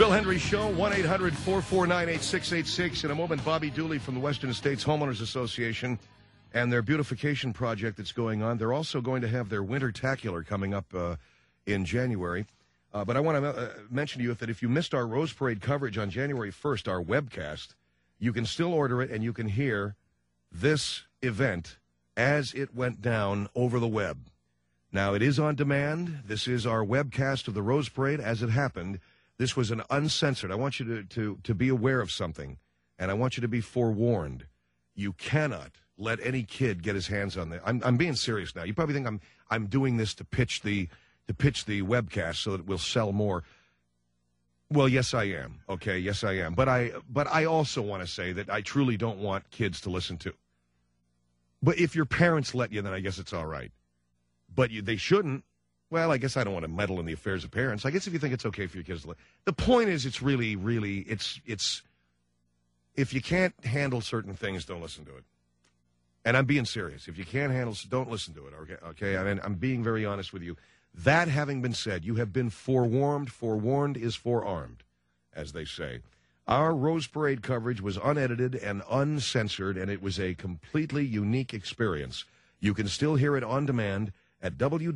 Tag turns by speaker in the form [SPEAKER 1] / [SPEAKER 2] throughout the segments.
[SPEAKER 1] Phil Hendry Show, 1-800-449-8686. In a moment, Bobby Dooley from the Western States Homeowners Association and their beautification project that's going on. They're also going to have their Winter-tacular coming up in January. But I want to mention to you that if you missed our Rose Parade coverage on January 1st, our webcast, you can still order it and you can hear this event as it went down over the web. Now, it is on demand. This is our webcast of the Rose Parade as it happened. This was an uncensored. I want you to be aware of something, and I want you to be forewarned. You cannot let any kid get his hands on that. I'm being serious now. You probably think I'm doing this to pitch the webcast so that it will sell more. Well, yes, I am. Okay, yes, I am. But I also want to say that I truly don't want kids to listen to. But if your parents let you, then I guess it's all right. But they shouldn't. Well, I guess I don't want to meddle in the affairs of parents. I guess if you think it's okay for your kids to listen. The point is, it's really, it's if you can't handle certain things, don't listen to it. And I'm being serious. If you can't handle, don't listen to it. Okay. I mean, I'm being very honest with you. That having been said, you have been forewarned. Forewarned is forearmed, as they say. Our Rose Parade coverage was unedited and uncensored, and it was a completely unique experience. You can still hear it on demand at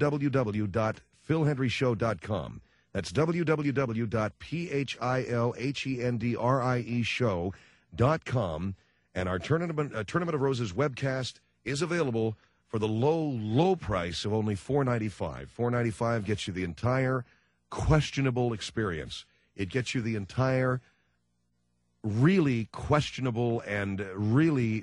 [SPEAKER 1] www.philhendryshow.com. That's www.philhendrieshow.com. And our Tournament of Roses webcast is available for the low price of only $4.95. $4.95 gets you the entire questionable experience. It gets you the entire really questionable and really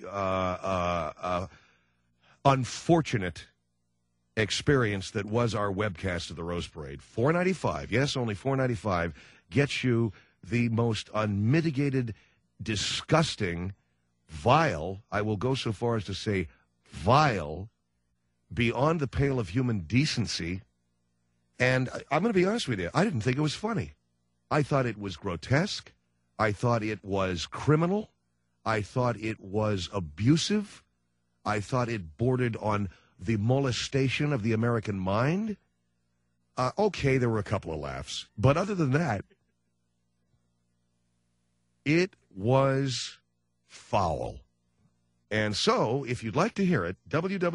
[SPEAKER 1] unfortunate experience that was our webcast of the Rose Parade. $4.95, yes, only $4.95, gets you the most unmitigated, disgusting, vile, I will go so far as to say vile, beyond the pale of human decency. And I'm going to be honest with you, I didn't think it was funny. I thought it was grotesque. I thought it was criminal. I thought it was abusive. I thought it bordered on the molestation of the American mind. Okay, there were a couple of laughs. But other than that, it was foul. And so, if you'd like to hear it,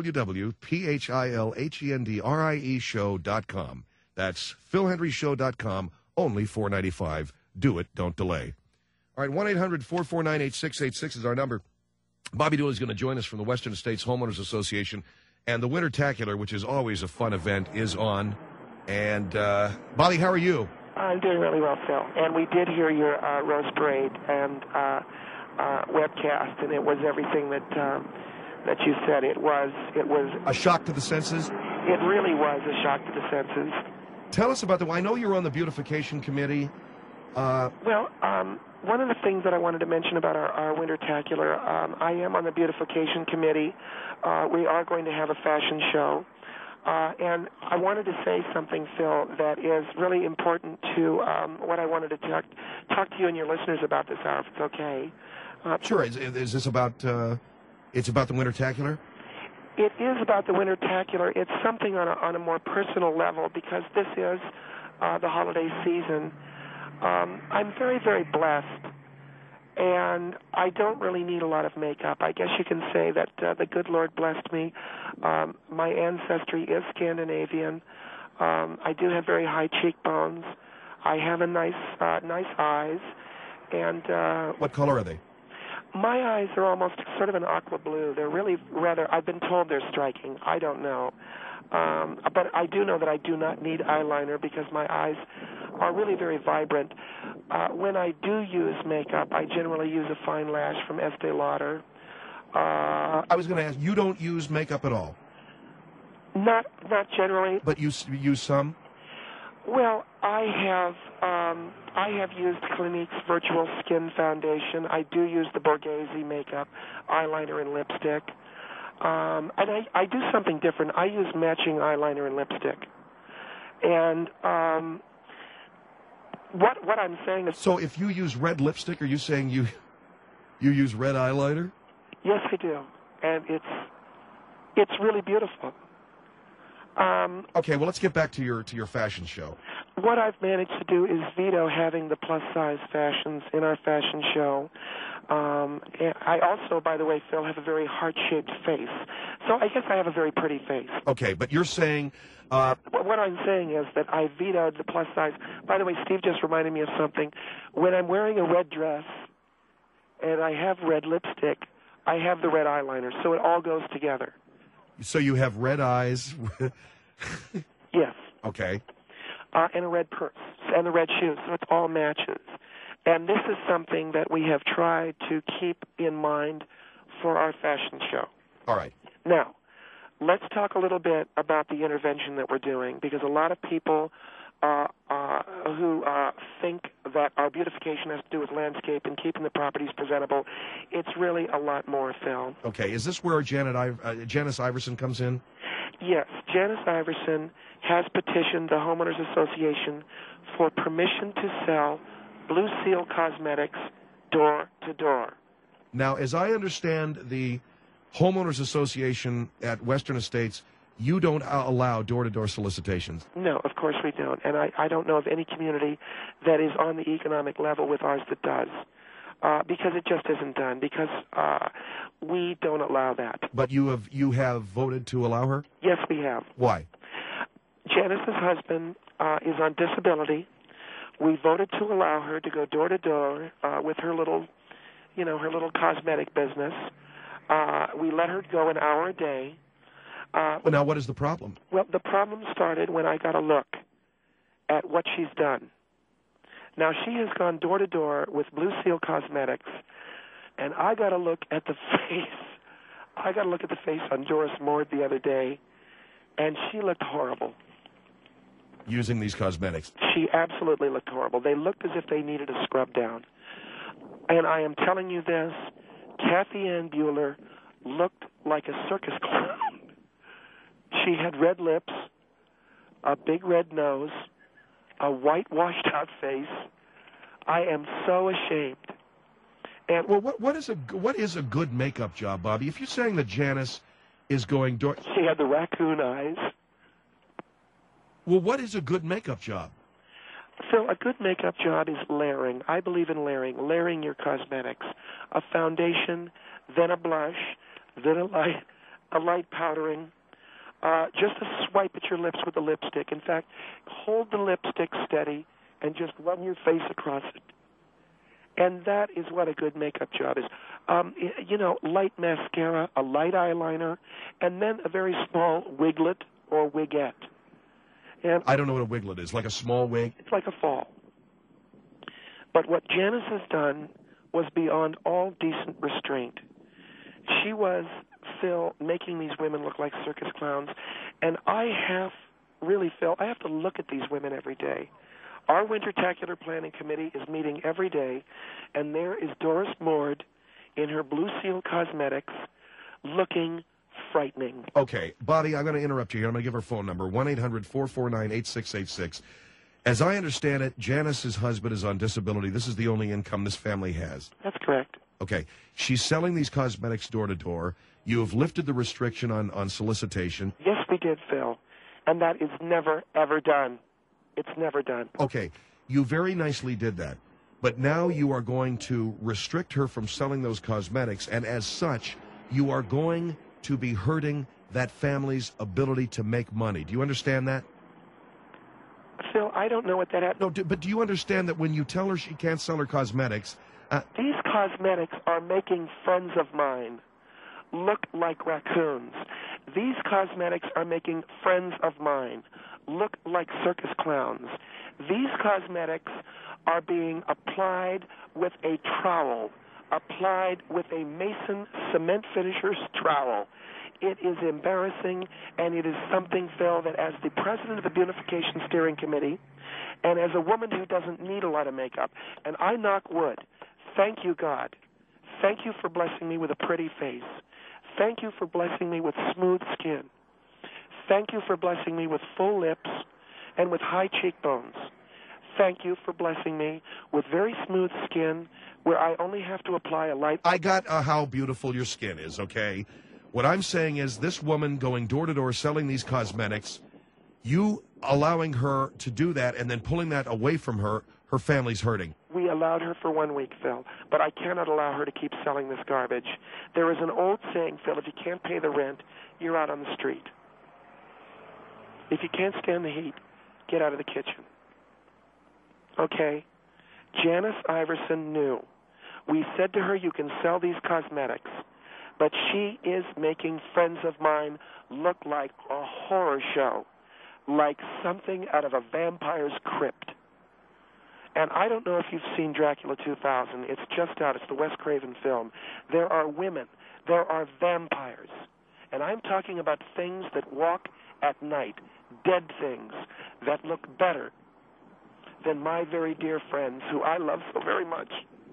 [SPEAKER 1] www.philhendrieshow.com. That's philhendryshow.com, only $4.95. Do it, don't delay. All right, 1-800-449-8686 is our number. Bobby Dooley is going to join us from the Western States Homeowners Association. And the Winter-tacular, which is always a fun event, is on. And, Bobby, how are you?
[SPEAKER 2] I'm doing really well, Phil. And we did hear your Rose Parade and webcast, and it was everything that you said. It was
[SPEAKER 1] a shock to the senses?
[SPEAKER 2] It really was a shock to the senses.
[SPEAKER 1] Tell us about I know you're on the beautification committee.
[SPEAKER 2] One of the things that I wanted to mention about our Winter-tacular, I am on the beautification committee. We are going to have a fashion show. And I wanted to say something, Phil, that is really important to what I wanted to talk to you and your listeners about this hour, if it's okay.
[SPEAKER 1] Sure. Is this about, it's about the Winter-tacular?
[SPEAKER 2] It is about the Winter-tacular. It's something on a more personal level because this is the holiday season. I'm very, very blessed, and I don't really need a lot of makeup. I guess you can say that the good Lord blessed me. My ancestry is Scandinavian. I do have very high cheekbones. I have nice eyes. And
[SPEAKER 1] what color are they?
[SPEAKER 2] My eyes are almost sort of an aqua blue. They're really rather, I've been told they're striking. I don't know. But I do know that I do not need eyeliner because my eyes are really very vibrant. When I do use makeup, I generally use a fine lash from Estee Lauder.
[SPEAKER 1] I was going to ask, you don't use makeup at all?
[SPEAKER 2] Not generally.
[SPEAKER 1] But you use some?
[SPEAKER 2] Well, I have used Clinique's Virtual Skin Foundation. I do use the Borghese makeup, eyeliner, and lipstick. And I do something different. I use matching eyeliner and lipstick. And what I'm saying is...
[SPEAKER 1] So if you use red lipstick, are you saying you use red eyeliner?
[SPEAKER 2] Yes, I do. And it's really beautiful.
[SPEAKER 1] Okay, well, let's get back to your fashion show.
[SPEAKER 2] What I've managed to do is veto having the plus-size fashions in our fashion show. And I also, by the way, Phil, have a very heart-shaped face. So I guess I have a very pretty face.
[SPEAKER 1] Okay, but you're saying...
[SPEAKER 2] What I'm saying is that I vetoed the plus-size. By the way, Steve just reminded me of something. When I'm wearing a red dress and I have red lipstick, I have the red eyeliner, so it all goes together.
[SPEAKER 1] So you have red eyes?
[SPEAKER 2] Yes.
[SPEAKER 1] Okay.
[SPEAKER 2] And a red purse and the red shoes, so it all matches. And this is something that we have tried to keep in mind for our fashion show.
[SPEAKER 1] All right.
[SPEAKER 2] Now, let's talk a little bit about the intervention that we're doing, because a lot of people who think that our beautification has to do with landscape and keeping the properties presentable, it's really a lot more, Phil.
[SPEAKER 1] Okay. Is this where Janice Iverson comes in?
[SPEAKER 2] Yes. Janice Iverson has petitioned the Homeowners Association for permission to sell Blue Seal Cosmetics door to door.
[SPEAKER 1] Now, as I understand the Homeowners Association at Western Estates, you don't allow door-to-door solicitations.
[SPEAKER 2] No, of course we don't. And I don't know of any community that is on the economic level with ours that does, because it just isn't done, because we don't allow that.
[SPEAKER 1] But you have voted to allow her?
[SPEAKER 2] Yes, we have.
[SPEAKER 1] Why?
[SPEAKER 2] Janice's husband is on disability. We voted to allow her to go door-to-door with her little cosmetic business. We let her go an hour a day.
[SPEAKER 1] Well, now, what is the problem?
[SPEAKER 2] Well, the problem started when I got a look at what she's done. Now, she has gone door-to-door with Blue Seal Cosmetics, and I got a look at the face. I got a look at the face on Doris Mord the other day, and she looked horrible.
[SPEAKER 1] Using these cosmetics?
[SPEAKER 2] She absolutely looked horrible. They looked as if they needed a scrub down. And I am telling you this, Kathy Ann Bueller looked like a circus clown. She had red lips, a big red nose, a white washed-out face. I am so ashamed. And
[SPEAKER 1] well, what is a good makeup job, Bobby? If you're saying that Janice is going door...
[SPEAKER 2] She had the raccoon eyes.
[SPEAKER 1] Well, what is a good makeup job?
[SPEAKER 2] So a good makeup job is layering. I believe in layering your cosmetics. A foundation, then a blush, then a light powdering. Just a swipe at your lips with the lipstick. In fact, hold the lipstick steady and just run your face across it. And that is what a good makeup job is. Light mascara, a light eyeliner, and then a very small wiglet or wigette. And
[SPEAKER 1] I don't know what a wiglet is, like a small wig?
[SPEAKER 2] It's like a fall. But what Janice has done was beyond all decent restraint. She was, Phil, making these women look like circus clowns. And I have to look at these women every day. Our Wintertacular Planning Committee is meeting every day, and there is Doris Mord in her Blue Seal Cosmetics looking frightening.
[SPEAKER 1] Okay, Bobby, I'm going to interrupt you here. I'm going to give her phone number, 1-800-449-8686. As I understand it, Janice's husband is on disability. This is the only income this family has.
[SPEAKER 2] That's correct.
[SPEAKER 1] Okay. She's selling these cosmetics door to door. You have lifted the restriction on solicitation.
[SPEAKER 2] Yes, we did, Phil. And that is never, ever done. It's never done.
[SPEAKER 1] Okay. You very nicely did that. But now you are going to restrict her from selling those cosmetics, and as such, you are going to be hurting that family's ability to make money. Do you understand that?
[SPEAKER 2] Phil, I don't know what that happens.
[SPEAKER 1] No, but do you understand that when you tell her she can't sell her cosmetics...
[SPEAKER 2] These cosmetics are making friends of mine look like raccoons. These cosmetics are making friends of mine look like circus clowns. These cosmetics are being applied with a trowel, applied with a Mason cement finisher's trowel. It is embarrassing, and it is something, Phil, that as the president of the Beautification Steering Committee, and as a woman who doesn't need a lot of makeup, and I knock wood, thank you, God. Thank you for blessing me with a pretty face. Thank you for blessing me with smooth skin. Thank you for blessing me with full lips and with high cheekbones. Thank you for blessing me with very smooth skin where I only have to apply a light...
[SPEAKER 1] I got how beautiful your skin is, okay? What I'm saying is this woman going door to door selling these cosmetics You allowing her to do that and then pulling that away from her, her family's hurting.
[SPEAKER 2] We allowed her for 1 week, Phil, but I cannot allow her to keep selling this garbage. There is an old saying, Phil, if you can't pay the rent, you're out on the street. If you can't stand the heat, get out of the kitchen. Okay? Janice Iverson knew. We said to her, you can sell these cosmetics, but she is making friends of mine look like a horror show, like something out of a vampire's crypt. And I don't know if you've seen Dracula 2000. It's just out. It's the Wes Craven film. There are women. There are vampires. And I'm talking about things that walk at night, dead things that look better than my very dear friends who I love so very much.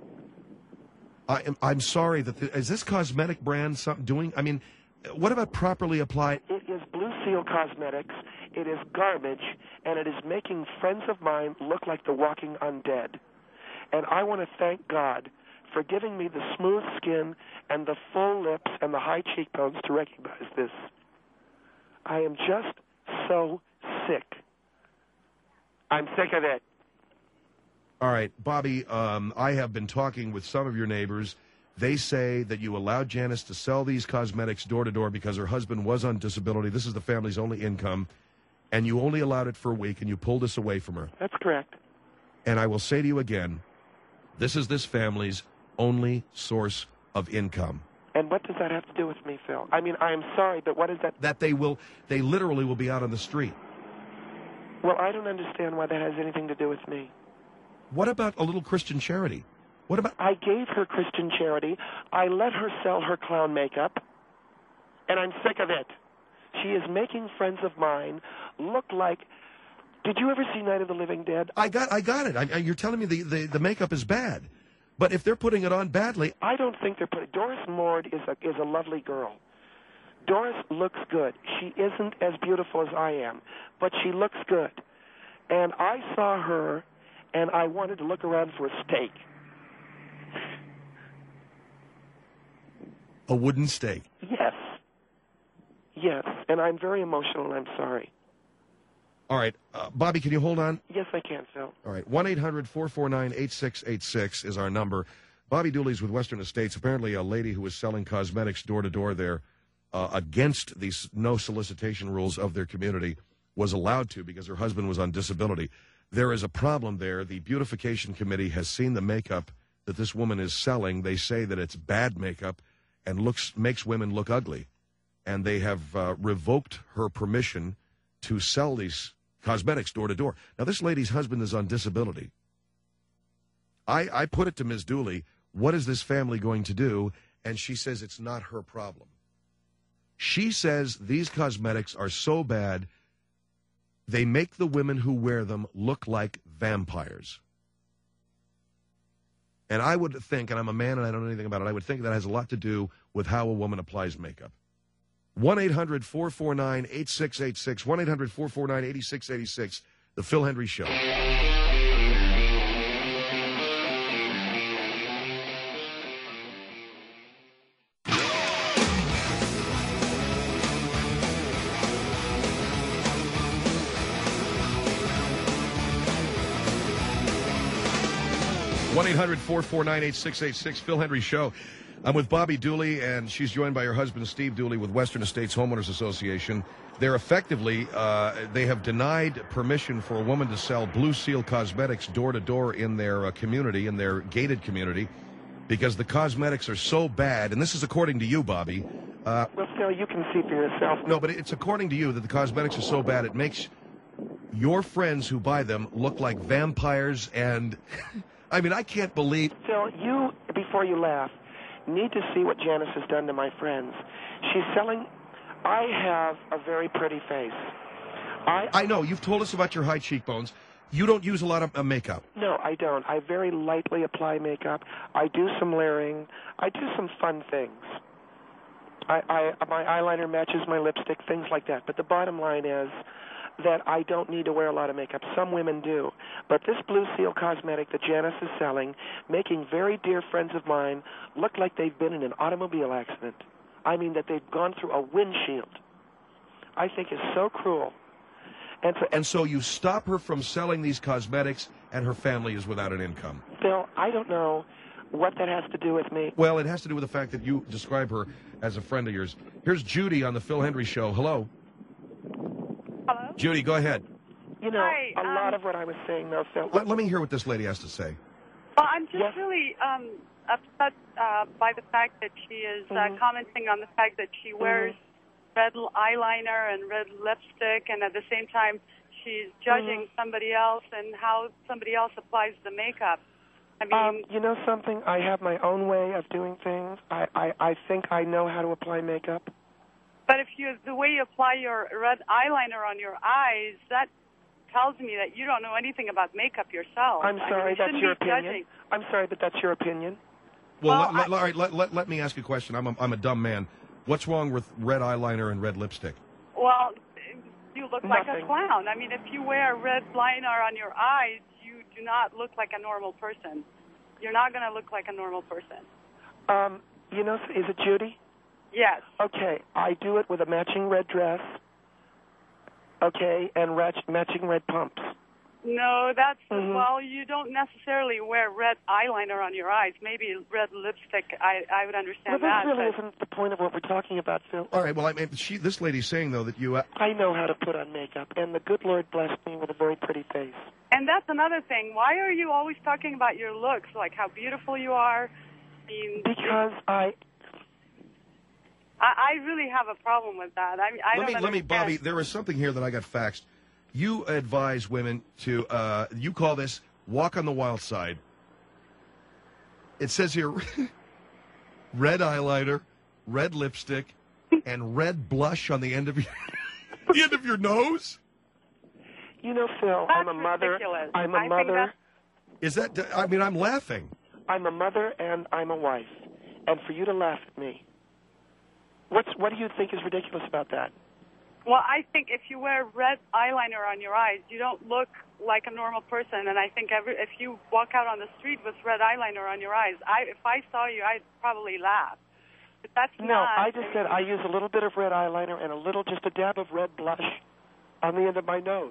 [SPEAKER 1] I'm sorry that is this cosmetic brand something doing? I mean, what about properly applied?
[SPEAKER 2] It is Blue Seal Cosmetics. It is garbage, and it is making friends of mine look like the walking undead. And I want to thank God for giving me the smooth skin and the full lips and the high cheekbones to recognize this. I am just so sick. I'm sick of it.
[SPEAKER 1] All right, Bobby, I have been talking with some of your neighbors. They say that you allowed Janice to sell these cosmetics door to door because her husband was on disability. This is the family's only income. And you only allowed it for a week, and you pulled this away from her.
[SPEAKER 2] That's correct.
[SPEAKER 1] And I will say to you again, this is this family's only source of income.
[SPEAKER 2] And what does that have to do with me, Phil? I mean, I am sorry, but what is that?
[SPEAKER 1] That they literally will be out on the street.
[SPEAKER 2] Well, I don't understand why that has anything to do with me.
[SPEAKER 1] What about a little Christian charity? What about?
[SPEAKER 2] I gave her Christian charity. I let her sell her clown makeup, and I'm sick of it. She is making friends of mine look like. Did you ever see Night of the Living Dead?
[SPEAKER 1] I got it. You're telling me the makeup is bad, but if they're putting it on badly,
[SPEAKER 2] I don't think they're putting. Doris Mord is a lovely girl. Doris looks good. She isn't as beautiful as I am, but she looks good. And I saw her, and I wanted to look around for a steak.
[SPEAKER 1] A wooden stake.
[SPEAKER 2] Yes. Yes, and I'm very emotional, and I'm sorry.
[SPEAKER 1] All right. Bobby, can you hold on?
[SPEAKER 2] Yes, I can, Phil.
[SPEAKER 1] All right. 1-800-449-8686 is our number. Bobby Dooley's with Western Estates. Apparently a lady who was selling cosmetics door-to-door there against these no solicitation rules of their community was allowed to because her husband was on disability. There is a problem there. The beautification committee has seen the makeup that this woman is selling. They say that it's bad makeup and makes women look ugly. And they have revoked her permission to sell these cosmetics door to door. Now, this lady's husband is on disability. I put it to Ms. Dooley, what is this family going to do? And she says it's not her problem. She says these cosmetics are so bad, they make the women who wear them look like vampires. And I would think, and I'm a man and I don't know anything about it, I would think that has a lot to do with how a woman applies makeup. 1-800-449-8686, 1-800-449-8686, The Phil Hendry Show. One 800-449-8686, Phil Hendry Show. I'm with Bobby Dooley, and she's joined by her husband, Steve Dooley, with Western Estates Homeowners Association. They're effectively, they have denied permission for a woman to sell Blue Seal cosmetics door-to-door in their community, in their gated community, because the cosmetics are so bad, and this is according to you, Bobby.
[SPEAKER 2] Well, Phil, you can see for yourself.
[SPEAKER 1] No, but it's according to you that the cosmetics are so bad, it makes your friends who buy them look like vampires, and I mean, I can't believe...
[SPEAKER 2] Phil, you, before you laugh, need to see what Janice has done to my friends. She's selling... I have a very pretty face. I
[SPEAKER 1] know. You've told us about your high cheekbones. You don't use a lot of makeup.
[SPEAKER 2] No, I don't. I very lightly apply makeup. I do some layering. I do some fun things. My eyeliner matches my lipstick, things like that. But the bottom line is that I don't need to wear a lot of makeup. Some women do. But this Blue Seal cosmetic that Janice is selling, making very dear friends of mine look like they've been in an automobile accident. I mean that they've gone through a windshield. I think is so cruel.
[SPEAKER 1] And so you stop her from selling these cosmetics, and her family is without an income.
[SPEAKER 2] Phil, I don't know what that has to do with me.
[SPEAKER 1] Well, it has to do with the fact that you describe her as a friend of yours. Here's Judy on the Phil Hendry Show. Hello.
[SPEAKER 3] Hello?
[SPEAKER 1] Judy, go ahead.
[SPEAKER 2] You know,
[SPEAKER 3] Hi,
[SPEAKER 2] a lot of what I was saying, though, Phil.
[SPEAKER 1] Let me hear what this lady has to say.
[SPEAKER 3] Well, I'm just
[SPEAKER 2] Yes.
[SPEAKER 3] really upset by the fact that she is commenting on the fact that she wears red eyeliner and red lipstick, and at the same time she's judging somebody else and how somebody else applies the makeup. I mean,
[SPEAKER 2] You know something? I have my own way of doing things. I think I know how to apply makeup.
[SPEAKER 3] but if the way you apply your red eyeliner on your eyes, that tells me that you don't know anything about makeup yourself.
[SPEAKER 2] I'm sorry,
[SPEAKER 3] you
[SPEAKER 2] that's
[SPEAKER 3] shouldn't
[SPEAKER 2] your
[SPEAKER 3] be
[SPEAKER 2] opinion.
[SPEAKER 3] judging.
[SPEAKER 2] I'm sorry, but that's your opinion.
[SPEAKER 1] Well,
[SPEAKER 3] Well,
[SPEAKER 1] all right, let me ask you a question. I'm a dumb man. What's wrong with red eyeliner and red lipstick?
[SPEAKER 3] Well, you look like a
[SPEAKER 2] Nothing.
[SPEAKER 3] clown. I mean, if you wear red liner on your eyes, you do not look like a normal person. You're not going to look like a normal person.
[SPEAKER 2] You know, is it Judy?
[SPEAKER 3] Yes.
[SPEAKER 2] Okay, I do it with a matching red dress, okay, and matching red pumps.
[SPEAKER 3] No, that's, well, you don't necessarily wear red eyeliner on your eyes. Maybe red lipstick, I would understand
[SPEAKER 2] Well,
[SPEAKER 3] that.
[SPEAKER 2] that really
[SPEAKER 3] but
[SPEAKER 2] isn't the point of what we're talking about, Phil.
[SPEAKER 1] All right, well, I mean, this lady's saying, though, that you...
[SPEAKER 2] I know how to put on makeup, and the good Lord blessed me with a very pretty face.
[SPEAKER 3] And that's another thing. Why are you always talking about your looks, like how beautiful you are? I mean,
[SPEAKER 2] Because I
[SPEAKER 3] really have a problem with that. I mean, I don't
[SPEAKER 1] let me,
[SPEAKER 3] understand.
[SPEAKER 1] Bobby, there is something here that I got faxed. You advise women to, you call this walk on the wild side. It says here, red eyeliner, red lipstick, and red blush on the end of your, the end of your nose?
[SPEAKER 2] You know, Phil,
[SPEAKER 3] That's
[SPEAKER 2] I'm a mother.
[SPEAKER 3] ridiculous.
[SPEAKER 2] I'm a
[SPEAKER 3] I think
[SPEAKER 2] mother.
[SPEAKER 1] Is that, I mean, I'm laughing.
[SPEAKER 2] I'm a mother and I'm a wife. And for you to laugh at me, what do you think is ridiculous about that?
[SPEAKER 3] Well, I think if you wear red eyeliner on your eyes, you don't look like a normal person. And I think if you walk out on the street with red eyeliner on your eyes, if I saw you, I'd probably laugh. But that's
[SPEAKER 2] No,
[SPEAKER 3] not.
[SPEAKER 2] I just said I use a little bit of red eyeliner and just a dab of red blush on the end of my nose.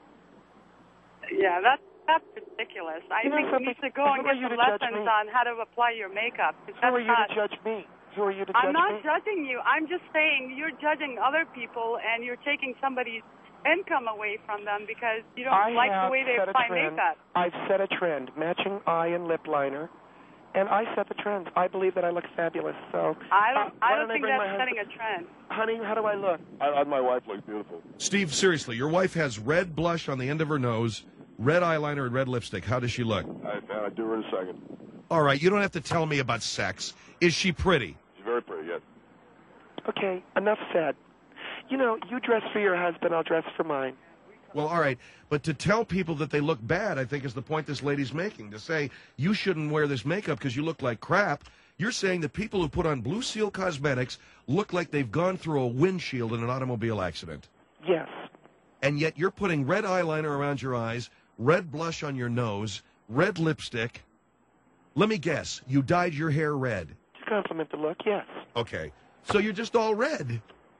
[SPEAKER 3] Yeah, that's ridiculous. I
[SPEAKER 2] You know
[SPEAKER 3] think you need
[SPEAKER 2] something?
[SPEAKER 3] to go and
[SPEAKER 2] Who are
[SPEAKER 3] get
[SPEAKER 2] you
[SPEAKER 3] some
[SPEAKER 2] to judge
[SPEAKER 3] lessons
[SPEAKER 2] me?
[SPEAKER 3] on how to apply your makeup. 'Cause
[SPEAKER 2] Who are
[SPEAKER 3] that's
[SPEAKER 2] you
[SPEAKER 3] not,
[SPEAKER 2] to judge me? Who are you to judge
[SPEAKER 3] I'm not
[SPEAKER 2] me?
[SPEAKER 3] judging you. I'm just saying you're judging other people and you're taking somebody's income away from them because you don't
[SPEAKER 2] I
[SPEAKER 3] like
[SPEAKER 2] have
[SPEAKER 3] the way they
[SPEAKER 2] set a
[SPEAKER 3] apply
[SPEAKER 2] trend.
[SPEAKER 3] makeup.
[SPEAKER 2] I've set a trend, matching eye and lip liner, and I set the trend. I believe that I look fabulous. So
[SPEAKER 3] I
[SPEAKER 2] why
[SPEAKER 3] don't think
[SPEAKER 2] bring
[SPEAKER 3] that's
[SPEAKER 2] my
[SPEAKER 3] setting
[SPEAKER 2] husband-
[SPEAKER 3] a trend.
[SPEAKER 2] Honey, how do I look?
[SPEAKER 4] My wife looks beautiful.
[SPEAKER 1] Steve, seriously, your wife has red blush on the end of her nose, red eyeliner, and red lipstick. How does she look?
[SPEAKER 4] I do her in a second.
[SPEAKER 1] All right, you don't have to tell me about sex. Is she pretty?
[SPEAKER 4] She's very pretty, yes.
[SPEAKER 2] Okay, enough said. You know, you dress for your husband, I'll dress for mine.
[SPEAKER 1] Well, all right, but to tell people that they look bad, I think is the point this lady's making. To say you shouldn't wear this makeup because you look like crap, you're saying that people who put on Blue Seal Cosmetics look like they've gone through a windshield in an automobile accident.
[SPEAKER 2] Yes.
[SPEAKER 1] And yet you're putting red eyeliner around your eyes, red blush on your nose, red lipstick. Let me guess, you dyed your hair red.
[SPEAKER 2] To compliment the look, yes.
[SPEAKER 1] Okay, so you're just all red.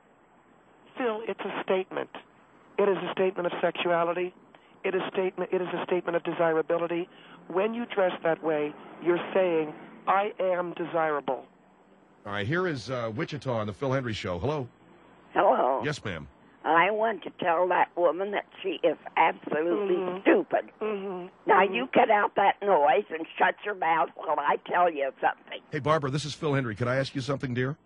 [SPEAKER 2] Phil, it's a statement. It is a statement of sexuality. It is a statement of desirability. When you dress that way, you're saying, I am desirable.
[SPEAKER 1] All right, here is Wichita on the Phil Hendry Show. Hello.
[SPEAKER 5] Hello.
[SPEAKER 1] Yes, ma'am.
[SPEAKER 5] I want to tell that woman that she is absolutely stupid. Now, you cut out that noise and shut your mouth while I tell you something.
[SPEAKER 1] Hey, Barbara, this is Phil Hendry. Could I ask you something, dear?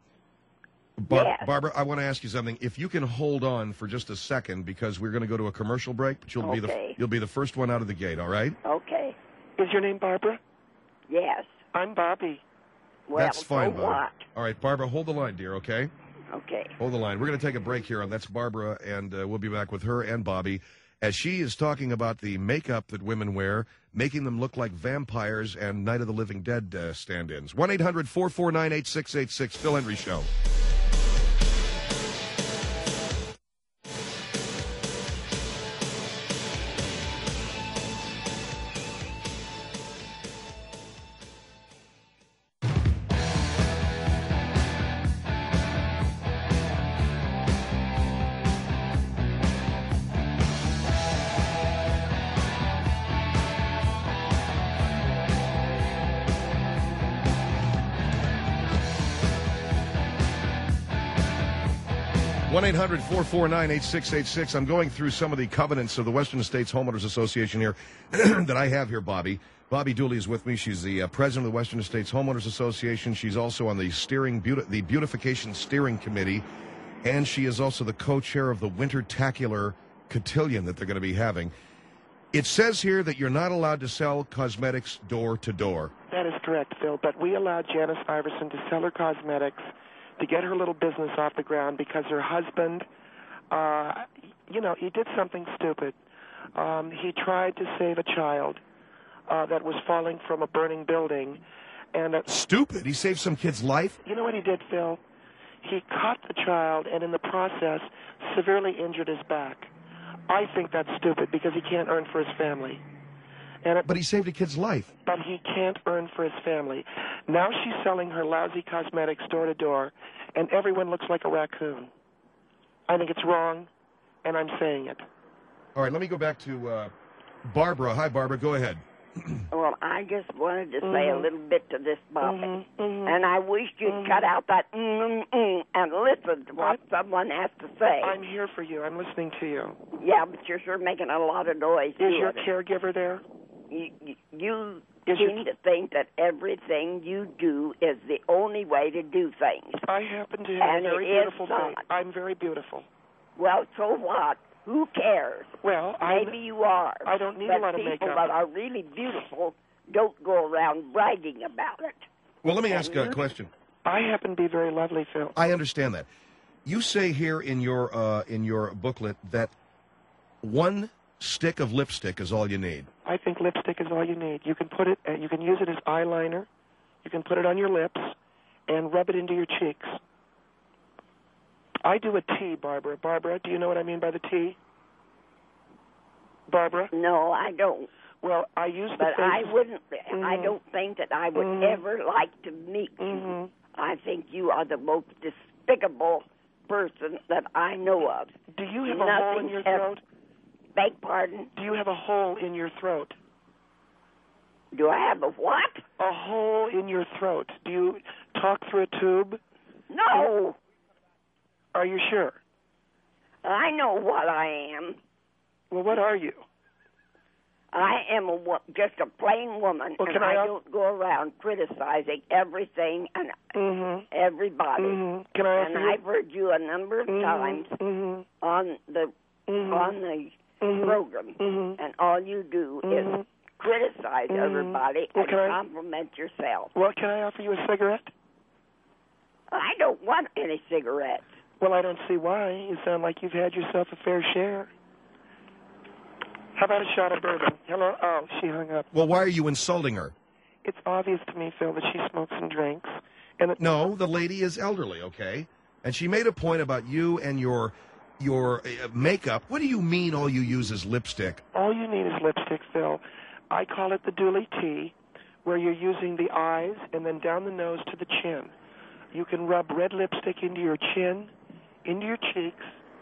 [SPEAKER 5] Yes.
[SPEAKER 1] Barbara, I want to ask you something. If you can hold on for just a second, because we're going to go to a commercial break, but you'll be the first one out of the gate. All right?
[SPEAKER 5] Okay.
[SPEAKER 2] Is your name Barbara?
[SPEAKER 5] Yes.
[SPEAKER 2] I'm Bobby.
[SPEAKER 5] Well,
[SPEAKER 1] That's fine,
[SPEAKER 5] so
[SPEAKER 1] Bob.
[SPEAKER 5] what?
[SPEAKER 1] All right, Barbara, hold the line, dear. Okay?
[SPEAKER 5] Okay.
[SPEAKER 1] Hold the line. We're going to take a break here, and that's Barbara, and we'll be back with her and Bobby as she is talking about the makeup that women wear, making them look like vampires and Night of the Living Dead stand-ins. 1-800-449-8686, Phil Hendry Show. 1-800-449-8686. I'm going through some of the covenants of the Western States Homeowners Association here that I have here, Bobby. Bobby Dooley is with me. She's the president of the Western States Homeowners Association. She's also on the beautification steering committee, and she is also the co-chair of the Wintertacular Cotillion that they're going to be having. It says here that you're not allowed to sell cosmetics door to door.
[SPEAKER 2] That is correct, Phil, but we allowed Janice Iverson to sell her cosmetics to get her little business off the ground because her husband, he did something stupid. He tried to save a child that was falling from a burning building.
[SPEAKER 1] Stupid? He saved some kid's life?
[SPEAKER 2] You know what he did, Phil? He caught the child and in the process severely injured his back. I think that's stupid because he can't earn for his family.
[SPEAKER 1] But he saved a kid's life.
[SPEAKER 2] But he can't earn for his family. Now she's selling her lousy cosmetics door to door, and everyone looks like a raccoon. I think it's wrong, and I'm saying it.
[SPEAKER 1] All right, let me go back to Barbara. Hi, Barbara. Go ahead.
[SPEAKER 5] Well, I just wanted to say a little bit to this, Bobby. And I wish you'd cut out that and listen to what someone has to say.
[SPEAKER 2] I'm here for you. I'm listening to you.
[SPEAKER 5] Yeah, but you're sure making a lot of noise.
[SPEAKER 2] Is your caregiver there?
[SPEAKER 5] You seem to think that everything you do is the only way to do things.
[SPEAKER 2] I happen to have a very beautiful face. I'm very beautiful.
[SPEAKER 5] Well, so what? Who cares?
[SPEAKER 2] Well,
[SPEAKER 5] maybe you are.
[SPEAKER 2] I don't need a lot of makeup.
[SPEAKER 5] People that are really beautiful don't go around bragging about it.
[SPEAKER 1] Well, let me ask a question.
[SPEAKER 2] I happen to be very lovely, Phil.
[SPEAKER 1] I understand that. You say here in your booklet that one stick of lipstick is all you need.
[SPEAKER 2] I think lipstick is all you need. You can put it. You can use it as eyeliner. You can put it on your lips and rub it into your cheeks. I do a T, Barbara. Barbara, do you know what I mean by the T? Barbara?
[SPEAKER 5] No, I don't.
[SPEAKER 2] Well, I use the
[SPEAKER 5] But
[SPEAKER 2] face.
[SPEAKER 5] I wouldn't. I don't think that I would ever like to meet you. I think you are the most despicable person that I know of.
[SPEAKER 2] Do you have a hole in your throat?
[SPEAKER 5] Beg pardon?
[SPEAKER 2] Do you have a hole in your throat?
[SPEAKER 5] Do I have a what?
[SPEAKER 2] A hole in your throat. Do you talk through a tube?
[SPEAKER 5] No.
[SPEAKER 2] Are you sure?
[SPEAKER 5] I know what I am.
[SPEAKER 2] Well, what are you?
[SPEAKER 5] I am just a plain woman, and I don't go around criticizing everything and everybody.
[SPEAKER 2] Can I
[SPEAKER 5] and I've heard you a number of times on the program, and all you do is criticize everybody and compliment yourself.
[SPEAKER 2] Well, can I offer you a cigarette?
[SPEAKER 5] I don't want any cigarettes.
[SPEAKER 2] Well, I don't see why. You sound like you've had yourself a fair share. How about a shot of bourbon? Hello? Oh, she hung up.
[SPEAKER 1] Well, why are you insulting her?
[SPEAKER 2] It's obvious to me, Phil, that she smokes and drinks.
[SPEAKER 1] No, the lady is elderly, okay? And she made a point about you and your makeup. What do you mean all you use is lipstick?
[SPEAKER 2] All you need is lipstick, Phil. I call it the Dooley T, where you're using the eyes and then down the nose to the chin. You can rub red lipstick into your chin, into your cheeks,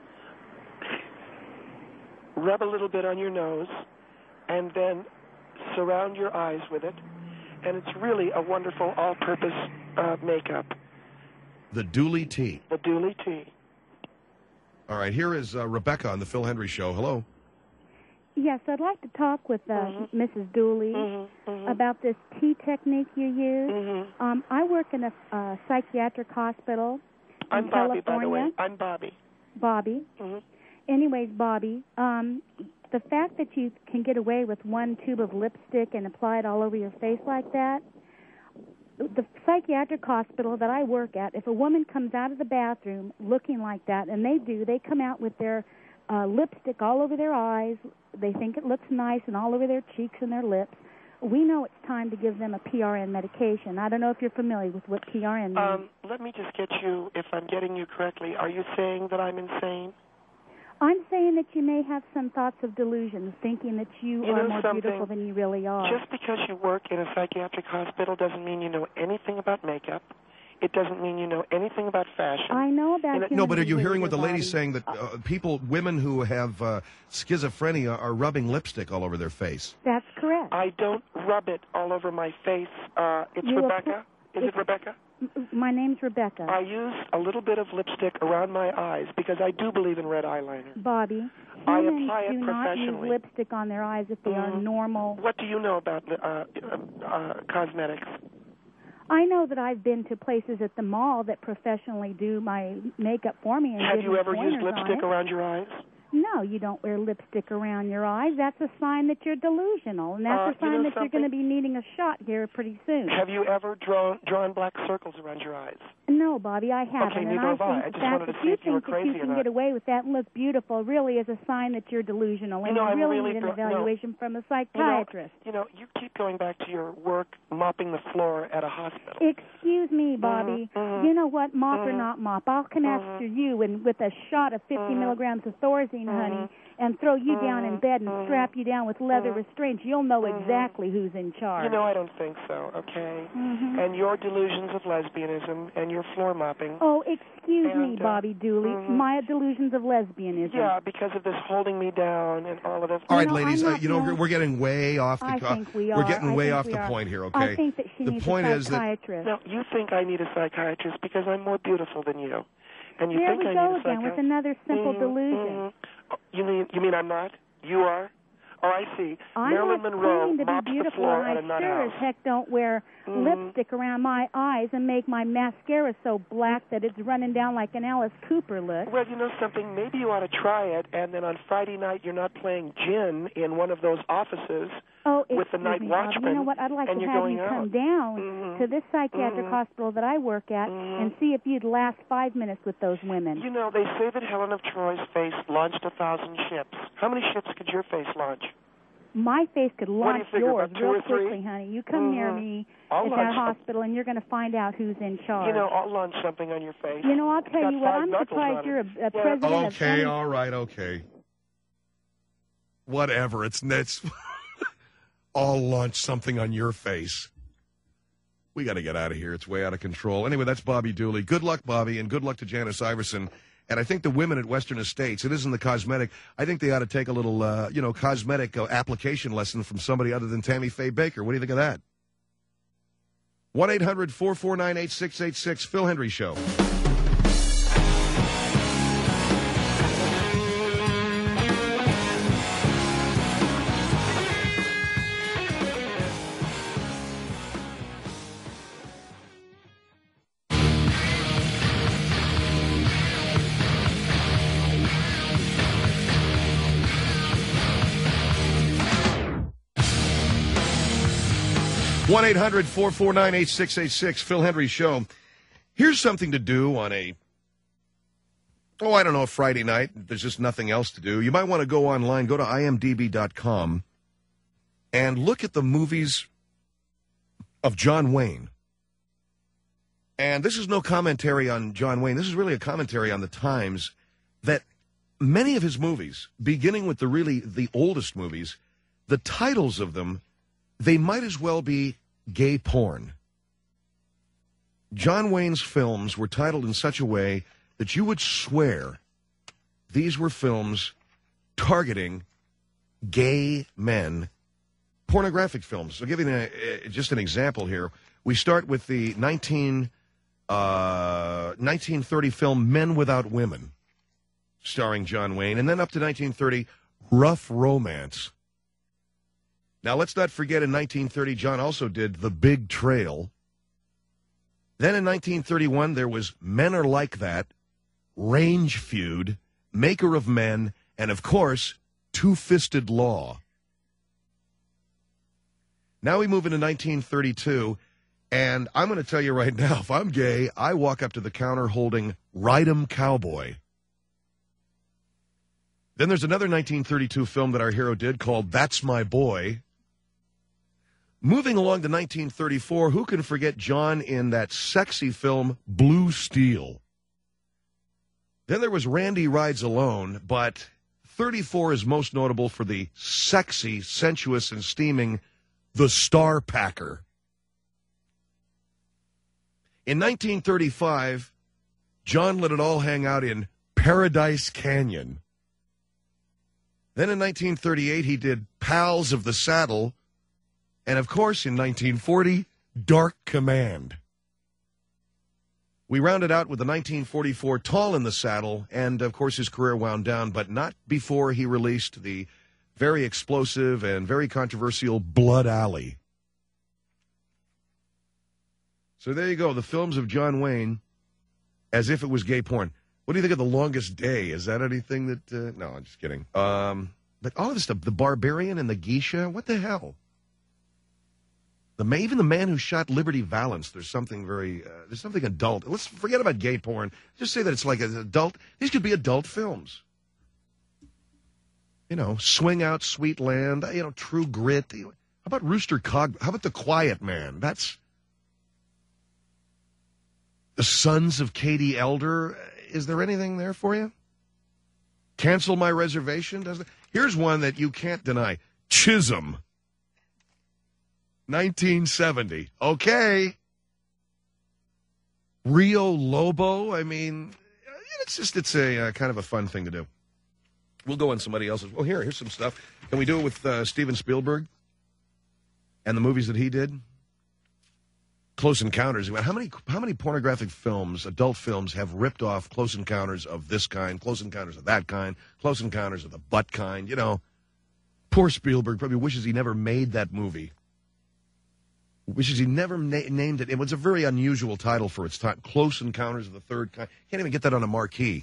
[SPEAKER 2] rub a little bit on your nose, and then surround your eyes with it. And it's really a wonderful all-purpose makeup.
[SPEAKER 1] The Dooley T.
[SPEAKER 2] The Dooley T.
[SPEAKER 1] All right, here is Rebecca on the Phil Hendry Show. Hello.
[SPEAKER 6] Yes, I'd like to talk with Mrs. Dooley about this tea technique you use. I work in a psychiatric hospital in
[SPEAKER 2] Bobby,
[SPEAKER 6] California.
[SPEAKER 2] by the way. I'm Bobby.
[SPEAKER 6] Bobby. Anyways, Bobby, the fact that you can get away with one tube of lipstick and apply it all over your face like that, the psychiatric hospital that I work at, if a woman comes out of the bathroom looking like that, and they come out with their lipstick all over their eyes, they think it looks nice, and all over their cheeks and their lips, we know it's time to give them a PRN medication. I don't know if you're familiar with what PRN means.
[SPEAKER 2] Let me just get you, if I'm getting you correctly, are you saying that I'm insane?
[SPEAKER 6] I'm saying that you may have some thoughts of delusion, thinking that you are more beautiful than you really are.
[SPEAKER 2] Just because you work in a psychiatric hospital doesn't mean you know anything about makeup. It doesn't mean you know anything about fashion.
[SPEAKER 6] I know about
[SPEAKER 1] No, but are you hearing what the lady's saying, that women who have schizophrenia are rubbing lipstick all over their face?
[SPEAKER 6] That's correct.
[SPEAKER 2] I don't rub it all over my face. It's Rebecca. Is it Rebecca?
[SPEAKER 6] My name's Rebecca.
[SPEAKER 2] I use a little bit of lipstick around my eyes because I do believe in red eyeliner.
[SPEAKER 6] Bobby,
[SPEAKER 2] I
[SPEAKER 6] humans
[SPEAKER 2] apply it
[SPEAKER 6] do not use
[SPEAKER 2] professionally.
[SPEAKER 6] lipstick on their eyes if they are normal.
[SPEAKER 2] What do you know about cosmetics?
[SPEAKER 6] I know that I've been to places at the mall that professionally do my makeup for me. And
[SPEAKER 2] Have
[SPEAKER 6] give
[SPEAKER 2] you
[SPEAKER 6] me
[SPEAKER 2] ever used
[SPEAKER 6] pointers on
[SPEAKER 2] lipstick
[SPEAKER 6] it.
[SPEAKER 2] around your eyes?
[SPEAKER 6] No, you don't wear lipstick around your eyes. That's a sign that you're delusional, and that's a sign that you're going to be needing a shot here pretty soon.
[SPEAKER 2] Have you ever drawn black circles around your eyes?
[SPEAKER 6] No, Bobby, I haven't.
[SPEAKER 2] Okay,
[SPEAKER 6] and
[SPEAKER 2] neither have I. I
[SPEAKER 6] think
[SPEAKER 2] just
[SPEAKER 6] that
[SPEAKER 2] wanted to see if you were crazy
[SPEAKER 6] you
[SPEAKER 2] or
[SPEAKER 6] can
[SPEAKER 2] not.
[SPEAKER 6] get away with that and look beautiful really is a sign that you're delusional, and
[SPEAKER 2] I'm
[SPEAKER 6] you really
[SPEAKER 2] really
[SPEAKER 6] need an evaluation from a psychiatrist.
[SPEAKER 2] You keep going back to your work mopping the floor at a hospital.
[SPEAKER 6] Excuse me, Bobby. You know what? Mop or not mop, I'll come after you and with a shot of 50 milligrams of Thorazine, honey, and throw you down in bed and strap you down with leather restraints. You'll know exactly who's in charge.
[SPEAKER 2] I don't think so, okay? And your delusions of lesbianism and your floor mopping.
[SPEAKER 6] Oh, excuse me, Bobby Dooley. My delusions of lesbianism.
[SPEAKER 2] Yeah, because of this holding me down and all of this.
[SPEAKER 1] All right, ladies, we're getting way off the...
[SPEAKER 6] I think we are.
[SPEAKER 1] We're getting way off
[SPEAKER 6] we
[SPEAKER 1] the
[SPEAKER 6] are.
[SPEAKER 1] point here, okay?
[SPEAKER 6] I think that she needs a psychiatrist.
[SPEAKER 2] No, you think I need a psychiatrist because I'm more beautiful than you. And you
[SPEAKER 6] there
[SPEAKER 2] think
[SPEAKER 6] we
[SPEAKER 2] I
[SPEAKER 6] go
[SPEAKER 2] need a
[SPEAKER 6] again with another simple delusion.
[SPEAKER 2] You mean I'm not? You are? Oh, I see.
[SPEAKER 6] I'm
[SPEAKER 2] Marilyn
[SPEAKER 6] not
[SPEAKER 2] Monroe
[SPEAKER 6] claiming to be
[SPEAKER 2] mops the
[SPEAKER 6] beautiful,
[SPEAKER 2] floor
[SPEAKER 6] and
[SPEAKER 2] at a
[SPEAKER 6] I
[SPEAKER 2] nut
[SPEAKER 6] sure
[SPEAKER 2] house.
[SPEAKER 6] as heck don't wear lipstick around my eyes and make my mascara so black that it's running down like an Alice Cooper look.
[SPEAKER 2] Well, you know something? Maybe you ought to try it, and then on Friday night you're not playing gin in one of those offices with the night watchman.
[SPEAKER 6] You know what? I'd like to have you come down to this psychiatric hospital that I work at and see if you'd last 5 minutes with those women.
[SPEAKER 2] You know, they say that Helen of Troy's face launched 1,000 ships. How many ships could your face launch?
[SPEAKER 6] My face could launch yours
[SPEAKER 2] about 2 or
[SPEAKER 6] real
[SPEAKER 2] 3?
[SPEAKER 6] quickly, honey. You come near me
[SPEAKER 2] I'll
[SPEAKER 6] at that hospital, and you're going to find out who's in charge.
[SPEAKER 2] You know, I'll launch something on your face.
[SPEAKER 6] You know, I'll tell you what, I'm surprised you're a president of
[SPEAKER 1] Okay, all right, okay. Whatever, it's I'll launch something on your face. We got to get out of here. It's way out of control. Anyway, that's Bobby Dooley. Good luck, Bobby, and good luck to Janice Iverson. And I think the women at Western Estates, it isn't the cosmetic. I think they ought to take a little, cosmetic application lesson from somebody other than Tammy Faye Baker. What do you think of that? 1-800-449-8686, Phil Hendry Show. One 1-800-449-8686, Phil Hendry Show. Here's something to do on a Friday night. There's just nothing else to do. You might want to go online, go to imdb.com, and look at the movies of John Wayne. And this is no commentary on John Wayne. This is really a commentary on the times that many of his movies, beginning with the oldest movies, the titles of them, they might as well be gay porn. John Wayne's films were titled in such a way that you would swear these were films targeting gay men, pornographic films. I'll give you just an example here. We start with the 1930 film Men Without Women, starring John Wayne, and then up to 1930, Rough Romance. Now, let's not forget in 1930, John also did The Big Trail. Then in 1931, there was Men Are Like That, Range Feud, Maker of Men, and, of course, Two-Fisted Law. Now we move into 1932, and I'm going to tell you right now, if I'm gay, I walk up to the counter holding Ride 'em Cowboy. Then there's another 1932 film that our hero did called That's My Boy. Moving along to 1934, who can forget John in that sexy film Blue Steel? Then there was Randy Rides Alone, but 34 is most notable for the sexy, sensuous, and steaming The Star Packer. In 1935, John let it all hang out in Paradise Canyon. Then in 1938, he did Pals of the Saddle. And, of course, in 1940, Dark Command. We rounded out with the 1944 Tall in the Saddle, and, of course, his career wound down, but not before he released the very explosive and very controversial Blood Alley. So there you go, the films of John Wayne, as if it was gay porn. What do you think of The Longest Day? Is that anything that... no, I'm just kidding. But all of this stuff, The Barbarian and the Geisha, what the hell? Even the man who shot Liberty Valance, there's something adult. Let's forget about gay porn. Just say that it's like an adult. These could be adult films. You know, Swing Out, Sweet Land, True Grit. How about Rooster Cog? How about The Quiet Man? That's The Sons of Katie Elder. Is there anything there for you? Cancel My Reservation? Here's one that you can't deny. Chisholm. 1970. Okay. Rio Lobo. I mean, it's a kind of a fun thing to do. We'll go on somebody else's. Well, here's some stuff. Can we do it with Steven Spielberg and the movies that he did? Close Encounters. How many pornographic films, adult films, have ripped off Close Encounters of this kind, Close Encounters of that kind, Close Encounters of the butt kind? Poor Spielberg probably wishes he never made that movie. Wishes he never named it. It was a very unusual title for its time. Close Encounters of the Third Kind. Can't even get that on a marquee.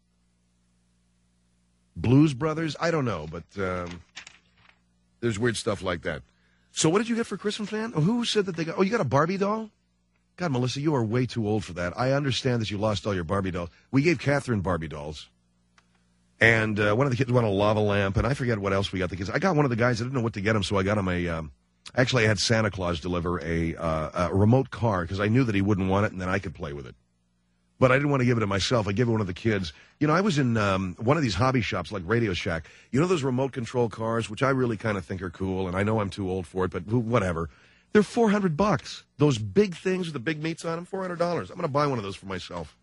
[SPEAKER 1] Blues Brothers? I don't know, but there's weird stuff like that. So what did you get for Christmas, man? Who said that they got... Oh, you got a Barbie doll? God, Melissa, you are way too old for that. I understand that you lost all your Barbie dolls. We gave Catherine Barbie dolls. And one of the kids won a lava lamp, and I forget what else we got the kids. I got one of the guys, I didn't know what to get him, so I got him a... Actually, I had Santa Claus deliver a remote car because I knew that he wouldn't want it, and then I could play with it. But I didn't want to give it to myself. I gave it to one of the kids. I was in one of these hobby shops like Radio Shack. You know those remote control cars, which I really kind of think are cool, and I know I'm too old for it, but whatever. They're $400. Those big things with the big meats on them, $400. I'm going to buy one of those for myself.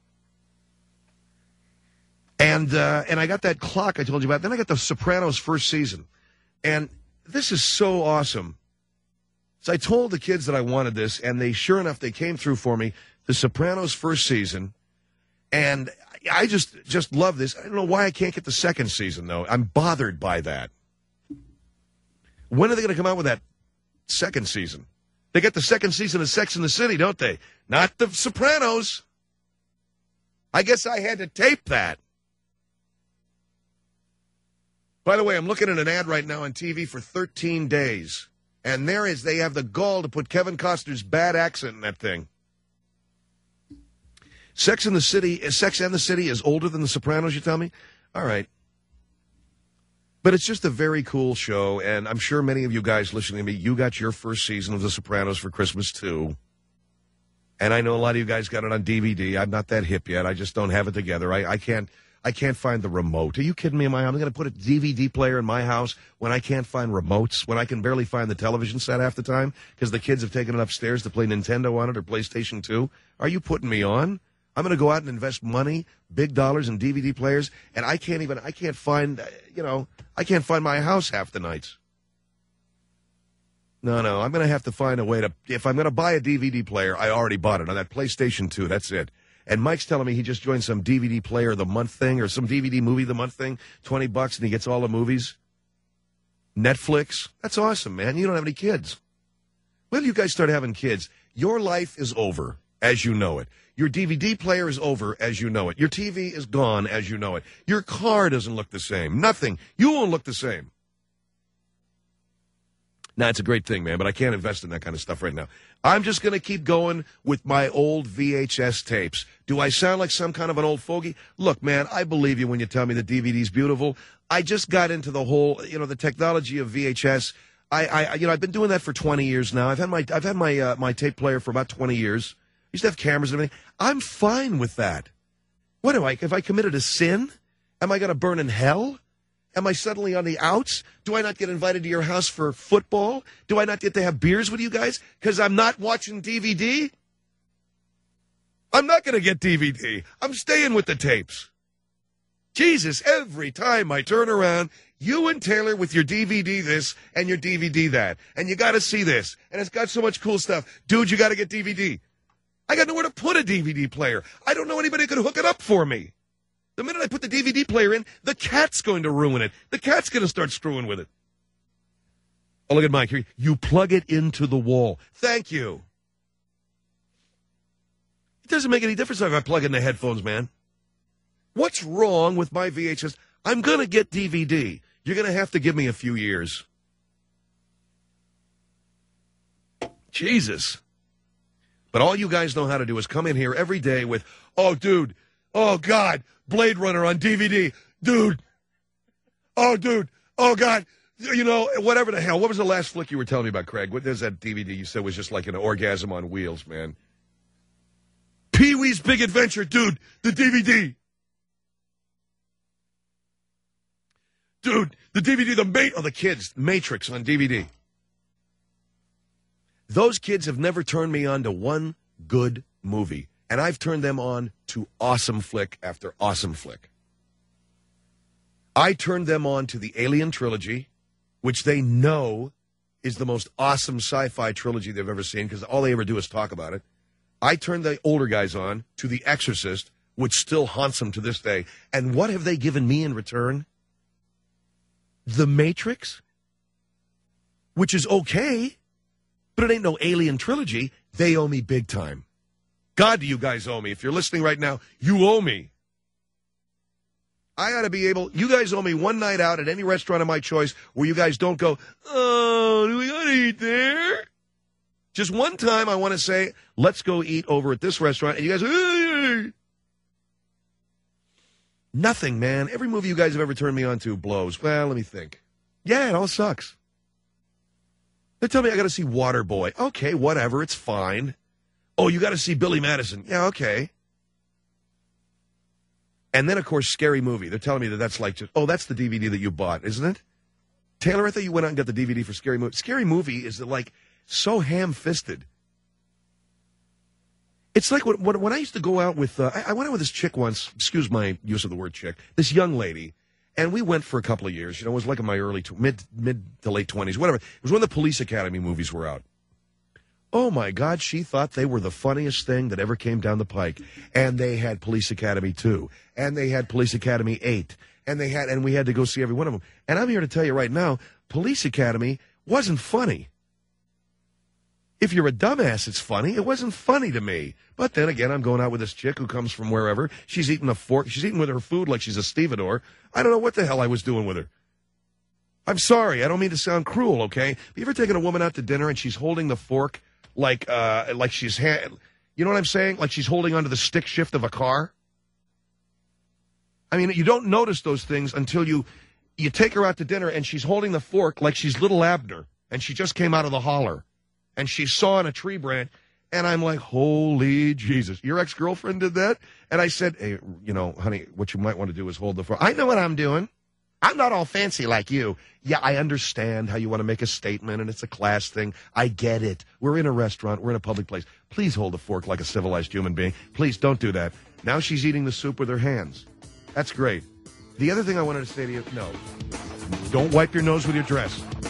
[SPEAKER 1] And I got that clock I told you about. Then I got The Sopranos first season. And this is so awesome. So I told the kids that I wanted this, and sure enough, they came through for me. The Sopranos first season, and I just love this. I don't know why I can't get the second season, though. I'm bothered by that. When are they going to come out with that second season? They get the second season of Sex and the City, don't they? Not The Sopranos. I guess I had to tape that. By the way, I'm looking at an ad right now on TV for 13 days. And they have the gall to put Kevin Costner's bad accent in that thing. Sex and the City is older than The Sopranos, you tell me? All right. But it's just a very cool show, and I'm sure many of you guys listening to me, you got your first season of The Sopranos for Christmas, too. And I know a lot of you guys got it on DVD. I'm not that hip yet. I just don't have it together. I can't find the remote. Are you kidding me? I'm going to put a DVD player in my house when I can't find remotes, when I can barely find the television set half the time because the kids have taken it upstairs to play Nintendo on it or PlayStation 2? Are you putting me on? I'm going to go out and invest money, big dollars in DVD players, and I can't find my house half the nights. No, I'm going to have to find a way to, if I'm going to buy a DVD player, I already bought it on that PlayStation 2. That's it. And Mike's telling me he just joined some DVD player of the month thing or some DVD movie of the month thing, $20, and he gets all the movies. Netflix. That's awesome, man. You don't have any kids. When you guys start having kids, your life is over as you know it. Your DVD player is over as you know it. Your TV is gone as you know it. Your car doesn't look the same. Nothing. You won't look the same. Now, it's a great thing, man, but I can't invest in that kind of stuff right now. I'm just going to keep going with my old VHS tapes. Do I sound like some kind of an old fogey? Look, man, I believe you when you tell me the DVD's beautiful. I just got into the whole, the technology of VHS. I've been doing that for 20 years now. I've had my tape player for about 20 years. I used to have cameras and everything. I'm fine with that. What do if I committed a sin? Am I going to burn in hell? Am I suddenly on the outs? Do I not get invited to your house for football? Do I not get to have beers with you guys because I'm not watching DVD? I'm not going to get DVD. I'm staying with the tapes. Jesus, every time I turn around, you and Taylor with your DVD this and your DVD that. And you got to see this. And it's got so much cool stuff. Dude, you got to get DVD. I got nowhere to put a DVD player. I don't know anybody who could hook it up for me. The minute I put the DVD player in, the cat's going to ruin it. The cat's going to start screwing with it. Oh, look at Mike here. You plug it into the wall. Thank you. It doesn't make any difference if I plug in the headphones, man. What's wrong with my VHS? I'm going to get DVD. You're going to have to give me a few years. Jesus. But all you guys know how to do is come in here every day with, oh, dude, oh, God, Blade Runner on DVD. Dude. Oh, dude. Oh, God. You know, whatever the hell. What was the last flick you were telling me about, Craig? What is that DVD you said was just like an orgasm on wheels, man? Pee-wee's Big Adventure, dude. The DVD. Dude, the DVD, the kids, Matrix on DVD. Those kids have never turned me on to one good movie, and I've turned them on to awesome flick after awesome flick. I turned them on to the Alien trilogy, which they know is the most awesome sci-fi trilogy they've ever seen because all they ever do is talk about it. I turned the older guys on to The Exorcist, which still haunts them to this day. And what have they given me in return? The Matrix, which is okay, but it ain't no Alien trilogy. They owe me big time. God, do you guys owe me. If you're listening right now, you owe me. I ought to be able, you guys owe me one night out at any restaurant of my choice where you guys don't go, oh, do we got to eat there? Just one time I want to say, let's go eat over at this restaurant. And you guys, hey. Nothing, man. Every movie you guys have ever turned me on to blows. Well, let me think. Yeah, it all sucks. They tell me I got to see Waterboy. Okay, whatever. It's fine. Oh, you got to see Billy Madison. Yeah, okay. And then, of course, Scary Movie. They're telling me that that's like just, oh, that's the DVD that you bought, isn't it? Taylor, I thought you went out and got the DVD for Scary Movie. Scary Movie is like so ham-fisted. It's like when I used to go out with, I went out with this chick once, excuse my use of the word chick, this young lady, and we went for a couple of years. You know, it was like in my early, mid to late 20s, whatever. It was when the Police Academy movies were out. Oh, my God, she thought they were the funniest thing that ever came down the pike. And they had Police Academy 2, and they had Police Academy 8, and we had to go see every one of them. And I'm here to tell you right now, Police Academy wasn't funny. If you're a dumbass, it's funny. It wasn't funny to me. But then again, I'm going out with this chick who comes from wherever. She's eating a fork. She's eating with her food like she's a stevedore. I don't know what the hell I was doing with her. I'm sorry. I don't mean to sound cruel, okay? Have you ever taken a woman out to dinner and she's holding the fork like she's, you know what I'm saying? Like she's holding onto the stick shift of a car? I mean, you don't notice those things until you take her out to dinner and she's holding the fork like she's little Abner and she just came out of the holler. And she's sawing a tree branch, and I'm like, holy Jesus. Your ex-girlfriend did that? And I said, hey, you know, honey, what you might want to do is hold the fork. I know what I'm doing. I'm not all fancy like you. Yeah, I understand how you want to make a statement, and it's a class thing. I get it. We're in a restaurant. We're in a public place. Please hold the fork like a civilized human being. Please don't do that. Now she's eating the soup with her hands. That's great. The other thing I wanted to say to you, no. Don't wipe your nose with your dress.